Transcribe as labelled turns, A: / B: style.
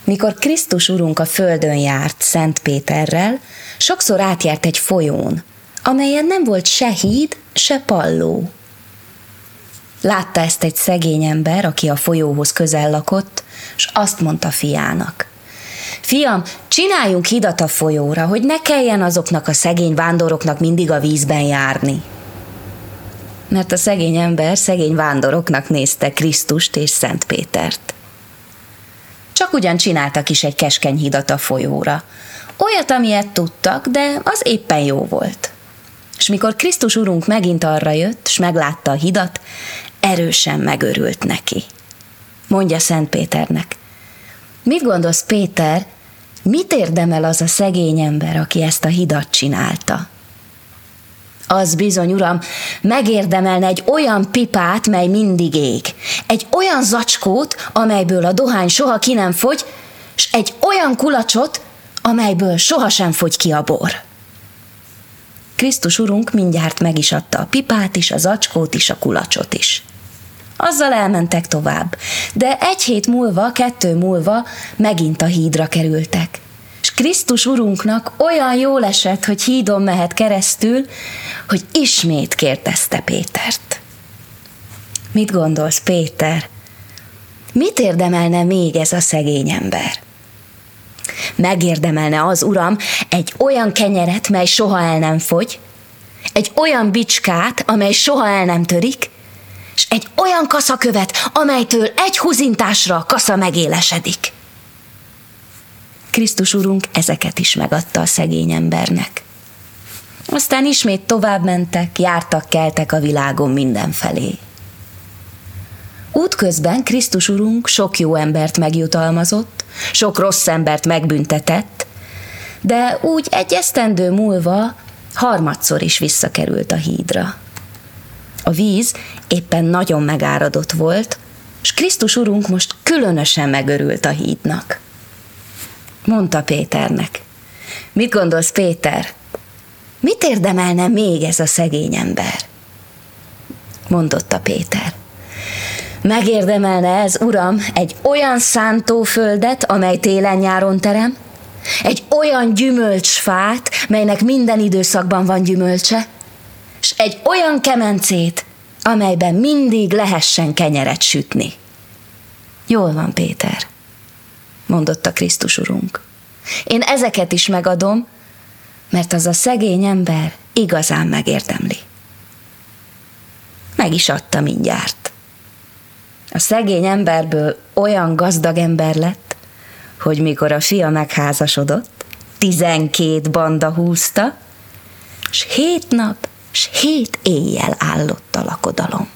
A: Mikor Krisztus Urunk a földön járt Szent Péterrel, sokszor átjárt egy folyón, amelyen nem volt se híd, se palló. Látta ezt egy szegény ember, aki a folyóhoz közel lakott, és azt mondta fiának: Fiam, csináljunk hidat a folyóra, hogy ne kelljen azoknak a szegény vándoroknak mindig a vízben járni. Mert a szegény ember szegény vándoroknak nézte Krisztust és Szent Pétert. Csak ugyan csináltak is egy keskeny hidat a folyóra. Olyat, amilyet tudtak, de az éppen jó volt. És mikor Krisztus Urunk megint arra jött, s meglátta a hidat, erősen megörült neki. Mondja Szent Péternek: Mit gondolsz, Péter, mit érdemel az a szegény ember, aki ezt a hidat csinálta? Az bizony, Uram, megérdemelne egy olyan pipát, mely mindig ég, egy olyan zacskót, amelyből a dohány soha ki nem fogy, s egy olyan kulacsot, amelyből sohasem fogy ki a bor. Krisztus Urunk mindjárt meg is adta a pipát is, a zacskót is, a kulacsot is. Azzal elmentek tovább, de 1 hét múlva, 2 múlva megint a hídra kerültek. És Krisztus Urunknak olyan jól esett, hogy hídon mehet keresztül, hogy ismét kérdezte Pétert: Mit gondolsz, Péter? Mit érdemelne még ez a szegény ember? Megérdemelne az, Uram, egy olyan kenyeret, mely soha el nem fogy, egy olyan bicskát, amely soha el nem törik, és egy olyan kaszakövet, amelytől egy húzintásra a kasza megélesedik. Krisztus Urunk ezeket is megadta a szegény embernek. Aztán ismét tovább mentek, jártak, keltek a világon mindenfelé. Útközben Krisztus Urunk sok jó embert megjutalmazott, sok rossz embert megbüntetett, de úgy 1 esztendő múlva harmadszor is visszakerült a hídra. A víz éppen nagyon megáradott volt, és Krisztus Urunk most különösen megörült a hídnak. Mondta Péternek: Mit gondolsz, Péter? Mit érdemelne még ez a szegény ember? Mondotta Péter: Megérdemelne ez, Uram, egy olyan szántóföldet, amely télen-nyáron terem, egy olyan gyümölcsfát, melynek minden időszakban van gyümölcse, és egy olyan kemencét, amelyben mindig lehessen kenyeret sütni. Jól van, Péter, mondotta Krisztus Urunk. Én ezeket is megadom, mert az a szegény ember igazán megérdemli. Meg is adta mindjárt. A szegény emberből olyan gazdag ember lett, hogy mikor a fia megházasodott, 12 banda húzta, s 7 nap, s 7 éjjel állott a lakodalom.